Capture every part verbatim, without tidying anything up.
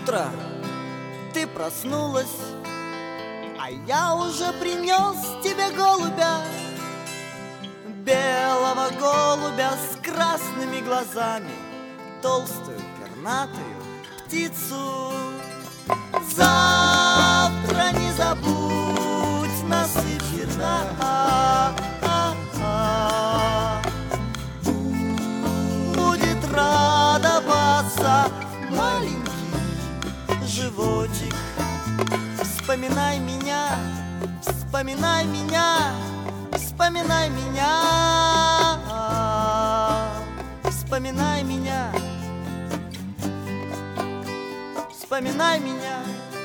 Утро, ты проснулась, а я уже принес тебе голубя, белого голубя с красными глазами, толстую пернатую птицу. Завтра не забудь насыпь зерна, будет радоваться маленький животик. Вспоминай меня, вспоминай меня, вспоминай меня, вспоминай меня, вспоминай меня.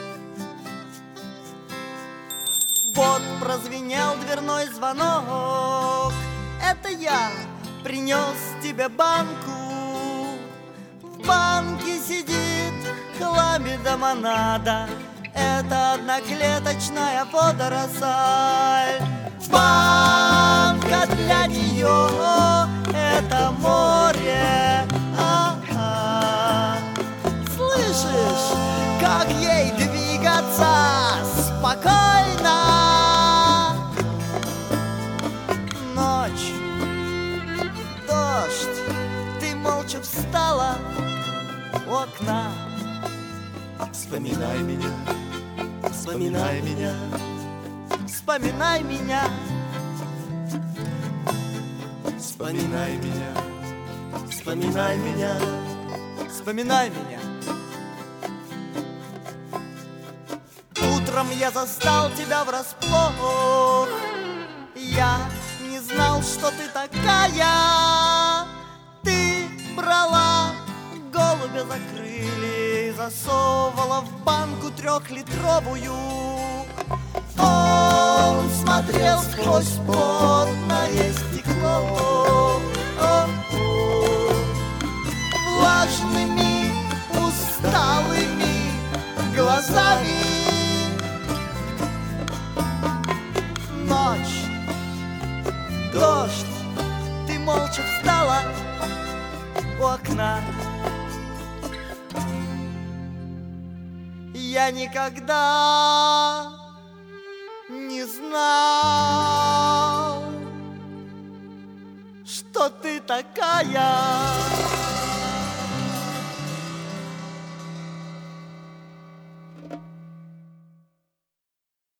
Вот прозвенел дверной звонок, это я принес тебе банку. В банке сидит хламидомонада, это одноклеточная водоросль. Банка для нее — это море. А-а. Слышишь, как ей двигаться спокойно? Ночь, дождь, ты молча встала у окна. Вспоминай меня, вспоминай меня, вспоминай меня, вспоминай меня, вспоминай меня, вспоминай меня. Утром я застал тебя врасплох, я не знал, что ты такая. Ты брала голубя за крылья и засовывала в банку трехлитровую. Он смотрел сквозь потное стекло влажными, усталыми глазами. Ночь, дождь, ты молча встала у окна. Я никогда не знал, что ты такая.